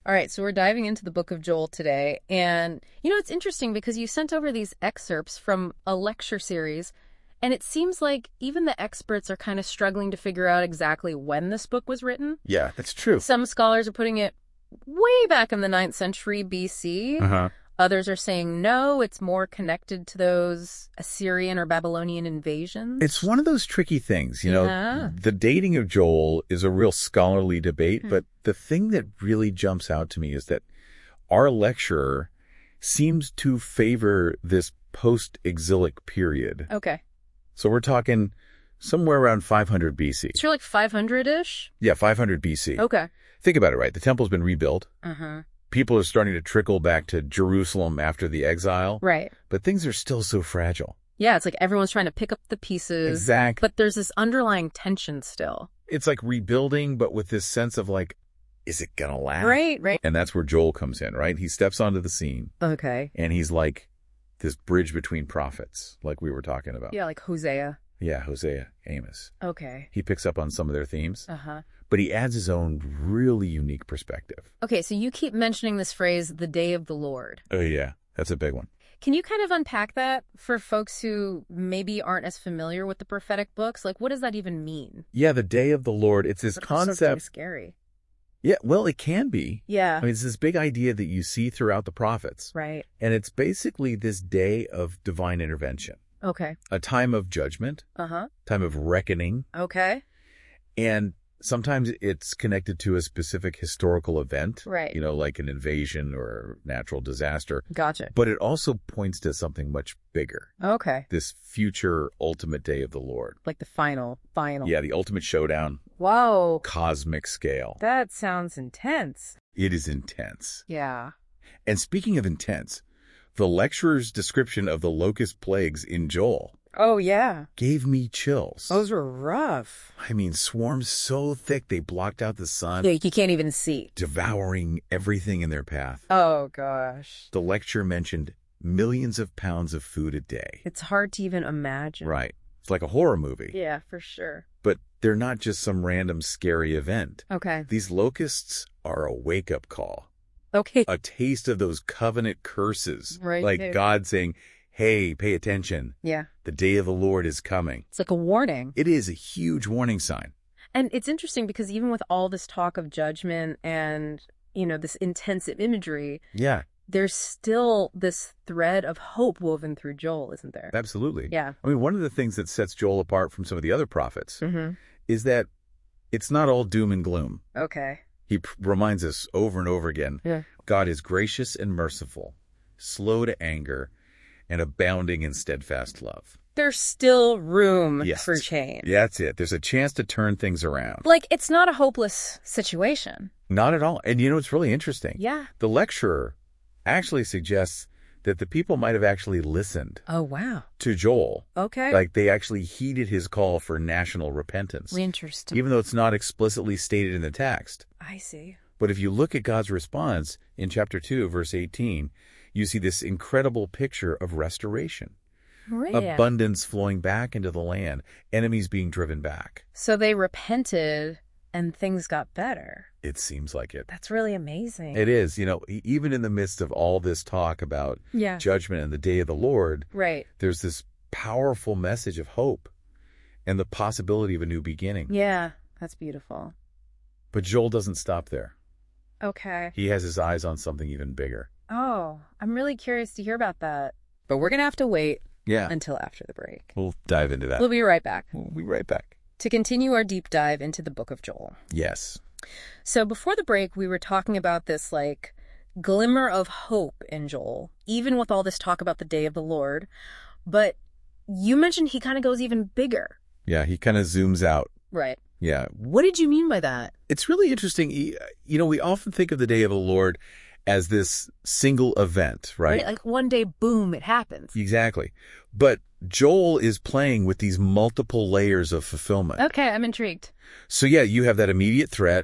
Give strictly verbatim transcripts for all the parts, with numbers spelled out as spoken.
All right, so we're diving into the book of Joel today. And, you know, it's interesting because you sent over these excerpts from a lecture series, and it seems like even the experts are kind of struggling to figure out exactly when this book was written. Yeah, that's true. Some scholars are putting it way back in the ninth century B C. Uh-huh. Others are saying, no, it's more connected to those Assyrian or Babylonian invasions. It's one of those tricky things, you know. Yeah. The dating of Joel is a real scholarly debate, Hmm. but the thing that really jumps out to me is that our lecturer seems to favor this post-exilic period. Okay. So we're talking somewhere around five hundred B C. So you're like five hundred-ish? Yeah, five hundred B C. Okay. Think about it, right? The temple's been rebuilt. Uh-huh. People are starting to trickle back to Jerusalem after the exile. Right. But things are still so fragile. Yeah, it's like everyone's trying to pick up the pieces. Exactly. But there's this underlying tension still. It's like rebuilding, but with this sense of like, is it going to last? Right, right. And that's where Joel comes in, right? He steps onto the scene, Okay. and he's like this bridge between prophets, like we were talking about. Yeah, like Hosea. Yeah, Hosea, Amos. Okay. He picks up on some of their themes, Uh-huh. but he adds his own really unique perspective. Okay, so you keep mentioning this phrase, the day of the Lord. Oh, yeah. That's a big one. Can you kind of unpack that for folks who maybe aren't as familiar with the prophetic books? Like, what does that even mean? Yeah, the day of the Lord. It's this That's also concept. pretty scary. Yeah, well, it can be. Yeah. I mean, it's this big idea that you see throughout the prophets. Right. And it's basically this day of divine intervention, Okay. a time of judgment, Uh-huh. time of reckoning. Okay. And sometimes it's connected to a specific historical event, Right. you know, like an invasion or natural disaster. Gotcha. But it also points to something much bigger, Okay. this future ultimate day of the Lord. Like the final, final. Yeah, the ultimate showdown, Whoa. cosmic scale. That sounds intense. It is intense. Yeah. And speaking of intense, the lecturer's description of the locust plagues in Joel Oh, yeah. gave me chills. Those were rough. I mean, swarms so thick they blocked out the sun, Yeah, you can't even see. devouring everything in their path. Oh, gosh. The lecture mentioned millions of pounds of food a day. It's hard to even imagine. Right. It's like a horror movie. Yeah, for sure. But they're not just some random scary event. Okay. These locusts are a wake-up call. Okay. A taste of those covenant curses. Right. Like Yeah. God saying, hey, pay attention. Yeah. The day of the Lord is coming. It's like a warning. It is a huge warning sign. And it's interesting because even with all this talk of judgment and, you know, this intensive imagery, Yeah, there's still this thread of hope woven through Joel, isn't there? absolutely. Yeah. I mean, one of the things that sets Joel apart from some of the other prophets Mm-hmm. is that it's not all doom and gloom. Okay. He p- reminds us over and over again, Yeah. God is gracious and merciful, slow to anger, and abounding in steadfast love. There's still room Yes. for change. Yeah, that's it. There's a chance to turn things around. Like, it's not a hopeless situation. Not at all. And you know, it's really interesting. Yeah. The lecturer actually suggests that the people might have actually listened Oh, wow. to Joel. Okay. Like they actually heeded his call for national repentance, Interesting. even though it's not explicitly stated in the text. I see. But if you look at God's response in chapter two, verse eighteen, you see this incredible picture of restoration. Really? Abundance flowing back into the land, enemies being driven back. So they repented and things got better. It seems like it. That's really amazing. It is, you know, e- even in the midst of all this talk about Yeah. judgment and the day of the Lord, Right. there's this powerful message of hope and the possibility of a new beginning. Yeah. That's beautiful. But Joel doesn't stop there. Okay. He has his eyes on something even bigger. Oh, I'm really curious to hear about that. But we're going to have to wait Yeah. until after the break. We'll dive into that. We'll be right back We'll be right back. to continue our deep dive into the book of Joel. Yes. So before the break, we were talking about this like glimmer of hope in Joel, even with all this talk about the day of the Lord. But you mentioned he kind of goes even bigger. Yeah, he kind of zooms out. Right. Yeah. What did you mean by that? It's really interesting. You know, we often think of the day of the Lord as this single event, right? Like one day, boom, it happens. Exactly. But Joel is playing with these multiple layers of fulfillment. Okay, I'm intrigued. So yeah, you have that immediate threat,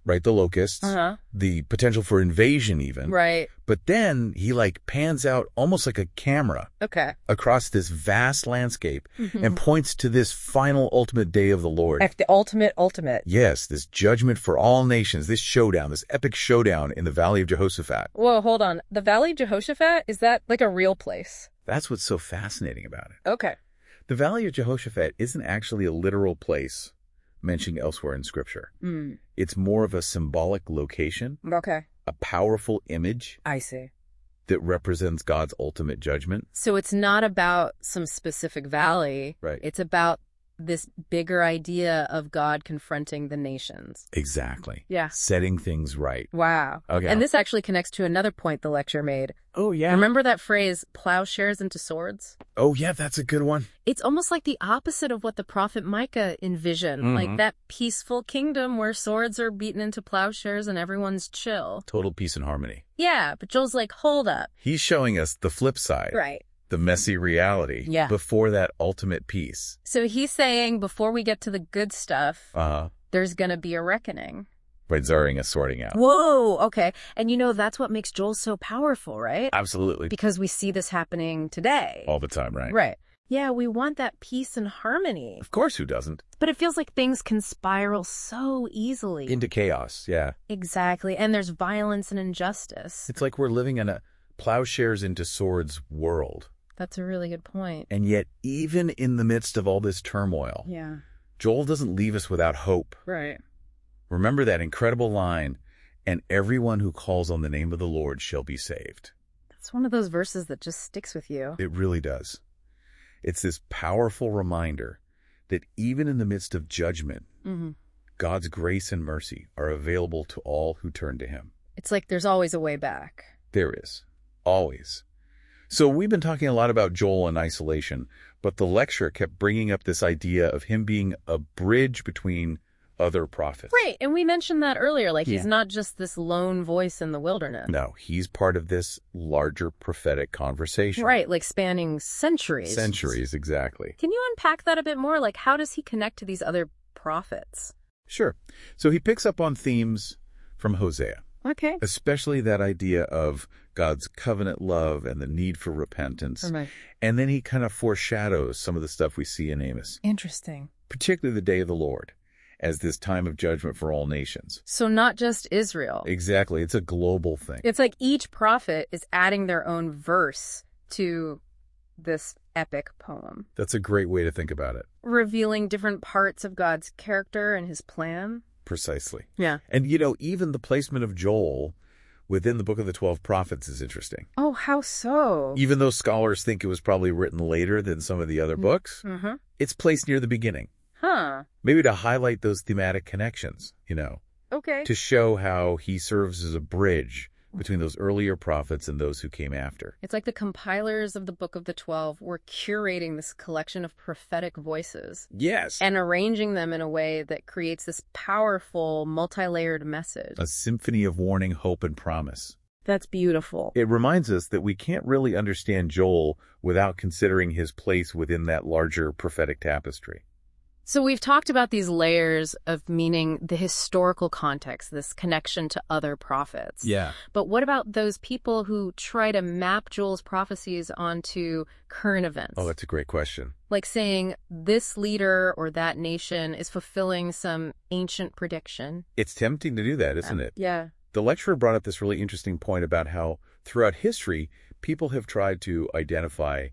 right? The locusts, Uh-huh. the potential for invasion even. Right. But then he like pans out almost like a camera Okay. across this vast landscape and points to this final ultimate day of the Lord. Like the ultimate, ultimate. Yes, this judgment for all nations, this showdown, this epic showdown in the Valley of Jehoshaphat. Whoa, hold on. The Valley of Jehoshaphat, is that like a real place? That's what's so fascinating about it. Okay. The Valley of Jehoshaphat isn't actually a literal place mentioned elsewhere in Scripture. Mm. It's more of a symbolic location, Okay. a powerful image I see. that represents God's ultimate judgment. So it's not about some specific valley. Right. It's about this bigger idea of God confronting the nations. Exactly. Yeah. Setting things right. Wow. Okay. And this actually connects to another point the lecture made. Oh, yeah. Remember that phrase, plowshares into swords? Oh, yeah, that's a good one. It's almost like the opposite of what the prophet Micah envisioned, Mhm. like that peaceful kingdom where swords are beaten into plowshares and everyone's chill. Total peace and harmony. Yeah, but Joel's like, hold up. He's showing us the flip side. Right. The messy reality. Yeah. Before that ultimate peace. So he's saying before we get to the good stuff, Uh-huh. there's going to be a reckoning. Right, Zaring is sorting out. Whoa, okay. And you know, that's what makes Joel so powerful, right? Absolutely. Because we see this happening today. All the time, right? Right. Yeah, we want that peace and harmony. Of course, who doesn't? But it feels like things can spiral so easily. Into chaos, yeah. Exactly. And there's violence and injustice. It's like we're living in a plowshares into swords world. That's a really good point. And yet, even in the midst of all this turmoil, Yeah. Joel doesn't leave us without hope. Right. Remember that incredible line, and everyone who calls on the name of the Lord shall be saved. That's one of those verses that just sticks with you. It really does. It's this powerful reminder that even in the midst of judgment, Mm-hmm. God's grace and mercy are available to all who turn to him. It's like there's always a way back. There is. Always. So we've been talking a lot about Joel in isolation, but the lecture kept bringing up this idea of him being a bridge between other prophets. Right. And we mentioned that earlier. Like, he's Yeah. not just this lone voice in the wilderness. No, he's part of this larger prophetic conversation. Right. Like spanning centuries. Centuries, exactly. Can you unpack that a bit more? Like, how does he connect to these other prophets? Sure. So he picks up on themes from Hosea, Okay. especially that idea of God's covenant love and the need for repentance. Right. And then he kind of foreshadows some of the stuff we see in Amos, Interesting. particularly the day of the Lord, as this time of judgment for all nations. So not just Israel. Exactly. It's a global thing. It's like each prophet is adding their own verse to this epic poem, That's a great way to think about it. revealing different parts of God's character and his plan. Precisely. Yeah. And, you know, even the placement of Joel within the Book of the Twelve Prophets is interesting. Oh, how so? Even though scholars think it was probably written later than some of the other books, Mm-hmm. it's placed near the beginning. Huh. Maybe to highlight those thematic connections, you know, Okay. to show how he serves as a bridge between those earlier prophets and those who came after. It's like the compilers of the Book of the Twelve were curating this collection of prophetic voices Yes. and arranging them in a way that creates this powerful, multi-layered message. A symphony of warning, hope, and promise. That's beautiful. It reminds us that we can't really understand Joel without considering his place within that larger prophetic tapestry. So we've talked about these layers of meaning, the historical context, this connection to other prophets. Yeah. But what about those people who try to map Joel's prophecies onto current events? Oh, that's a great question. Like saying this leader or that nation is fulfilling some ancient prediction. It's tempting to do that, isn't it? Yeah. The lecturer brought up this really interesting point about how throughout history, people have tried to identify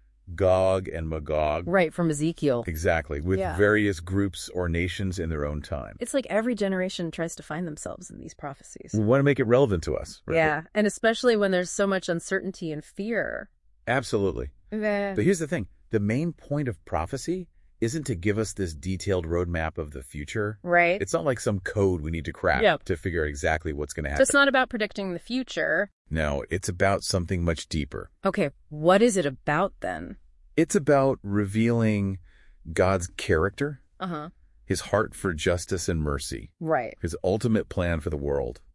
Gog and Magog. Right, from Ezekiel. Exactly, with Yeah. various groups or nations in their own time. It's like every generation tries to find themselves in these prophecies. We want to make it relevant to us. Right? Yeah, and especially when there's so much uncertainty and fear. Absolutely. Yeah. But here's the thing. The main point of prophecy isn't to give us this detailed roadmap of the future. Right? It's not like some code we need to crack Yeah. to figure out exactly what's going to So happen. it's not about predicting the future. No, it's about something much deeper. Okay, what is it about then? It's about revealing God's character, Uh-huh. his heart for justice and mercy, Right. his ultimate plan for the world.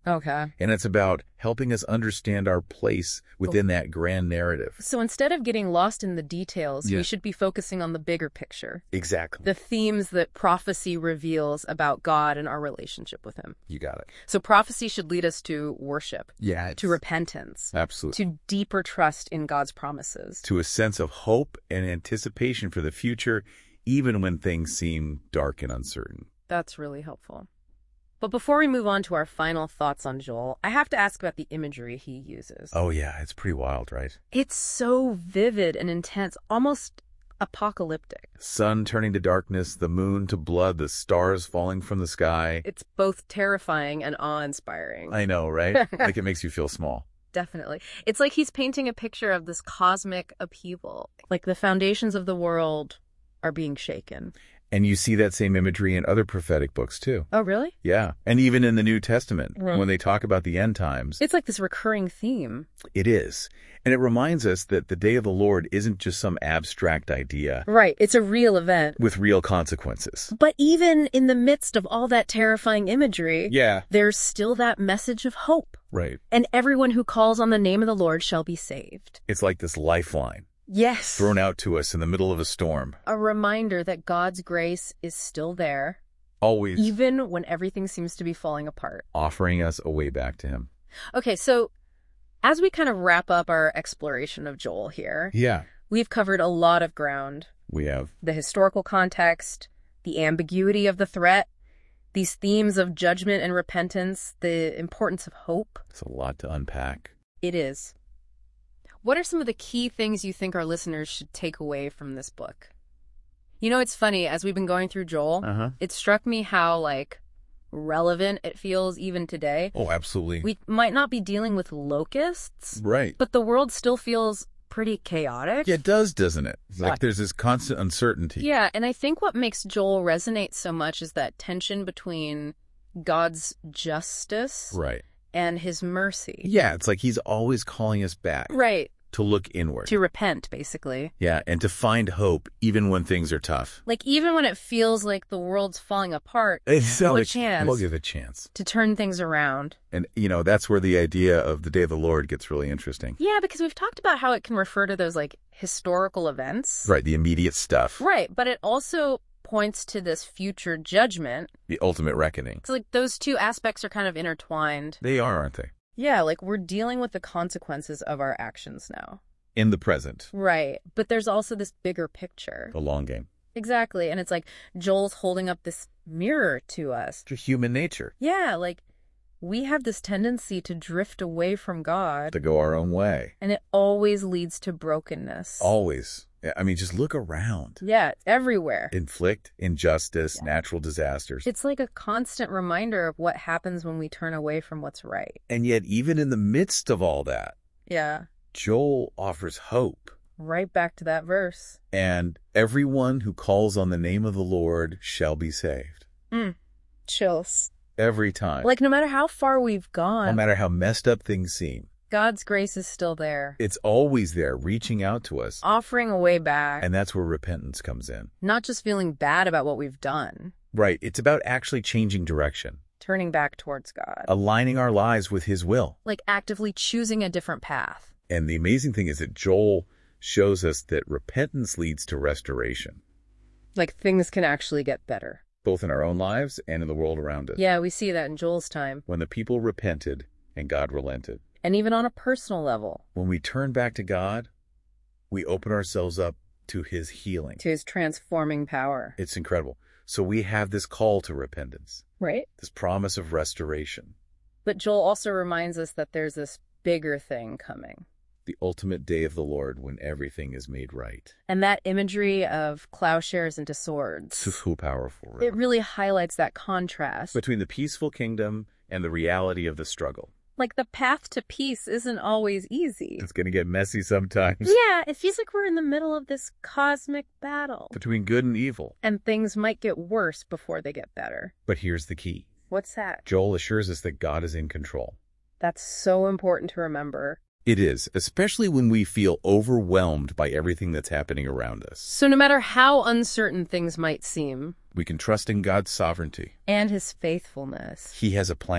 Okay. And it's about helping us understand our place within that grand narrative. So instead of getting lost in the details, Yeah. we should be focusing on the bigger picture. Exactly. The themes that prophecy reveals about God and our relationship with him. You got it. So prophecy should lead us to worship, Yeah. to repentance, Absolutely. to deeper trust in God's promises. To a sense of hope and anticipation for the future, even when things seem dark and uncertain. That's really helpful. But before we move on to our final thoughts on Joel, I have to ask about the imagery he uses. Oh, yeah. It's pretty wild, right? It's so vivid and intense, almost apocalyptic. Sun turning to darkness, the moon to blood, the stars falling from the sky. It's both terrifying and awe-inspiring. I know, right? Like it makes you feel small. Definitely. It's like he's painting a picture of this cosmic upheaval. Like the foundations of the world are being shaken. And you see that same imagery in other prophetic books, too. Oh, really? Yeah. And even in the New Testament, Right. when they talk about the end times, It's like this recurring theme. it is. And it reminds us that the day of the Lord isn't just some abstract idea Right. It's a real event. with real consequences. But even in the midst of all that terrifying imagery, Yeah. there's still that message of hope. Right. And everyone who calls on the name of the Lord shall be saved. It's like this lifeline Yes. thrown out to us in the middle of a storm. A reminder that God's grace is still there, Always even when everything seems to be falling apart. offering us a way back to him. Okay, so as we kind of wrap up our exploration of Joel here, Yeah. we've covered a lot of ground. We have. The historical context, the ambiguity of the threat, these themes of judgment and repentance, the importance of hope. It's a lot to unpack. It is. What are some of the key things you think our listeners should take away from this book? You know, it's funny, as we've been going through Joel, Uh-huh. it struck me how, like, relevant it feels even today. Oh, absolutely. We might not be dealing with locusts, Right. but the world still feels pretty chaotic. Yeah, it does, doesn't it? It's Yeah. like there's this constant uncertainty. Yeah, and I think what makes Joel resonate so much is that tension between God's justice Right. and his mercy. Yeah, it's like he's always calling us back Right, to look inward. to repent, basically. Yeah, and to find hope even when things are tough. Like, even when it feels like the world's falling apart, It's Give it a chance. We'll give it a chance. to turn things around. And, you know, that's where the idea of the day of the Lord gets really interesting. Yeah, because we've talked about how it can refer to those, like, historical events. Right, the immediate stuff. Right, but it also points to this future judgment. The ultimate reckoning. So, like, those two aspects are kind of intertwined. They are, aren't they? Yeah, like, we're dealing with the consequences of our actions now. In the present. Right, but there's also this bigger picture. The long game. Exactly, and it's like Joel's holding up this mirror to us. To human nature. Yeah, like, we have this tendency to drift away from God, To go our own way. and it always leads to brokenness. Always. Yeah, I mean, just look around. Yeah, it's everywhere. Inflict injustice, Yeah. natural disasters. It's like a constant reminder of what happens when we turn away from what's right. And yet, even in the midst of all that, Yeah, Joel offers hope. right back to that verse. And everyone who calls on the name of the Lord shall be saved. Mm. Chills. Every time. Like, no matter how far we've no gone, matter how messed up things seem, God's grace is still there, it's always there, reaching out to us. offering a way back, And that's where repentance comes in. not just feeling bad about what we've done, Right. It's about actually changing direction, turning back towards God, aligning our lives with his will. like actively choosing a different path. And the amazing thing is that Joel shows us that repentance leads to restoration, Like, things can actually get better. both in our own lives and in the world around us. Yeah, we see that in Joel's time. When the people repented and God relented. And even on a personal level, When we turn back to God, we open ourselves up to his healing. to his transforming power. It's incredible. So we have this call to repentance, Right? this promise of restoration, But Joel also reminds us that there's this bigger thing coming. the ultimate day of the Lord when everything is made right. And that imagery of plowshares into swords, So powerful. it really highlights that contrast. Between the peaceful kingdom and the reality of the struggle. Like, the path to peace isn't always easy. It's going to get messy sometimes. Yeah, it feels like we're in the middle of this cosmic battle. Between good and evil. And things might get worse before they get better. But here's the key. What's that? Joel assures us that God is in control. That's so important to remember. It is, especially when we feel overwhelmed by everything that's happening around us. So no matter how uncertain things might seem, We can trust in God's sovereignty. and his faithfulness, He has a plan.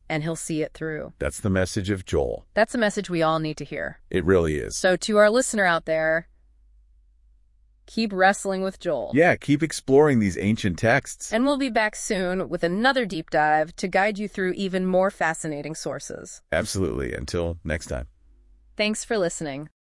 and he'll see it through. That's the message of Joel. That's a message we all need to hear. It really is. So to our listener out there, keep wrestling with Joel. Yeah, keep exploring these ancient texts. And we'll be back soon with another deep dive to guide you through even more fascinating sources. Absolutely. Until next time. Thanks for listening.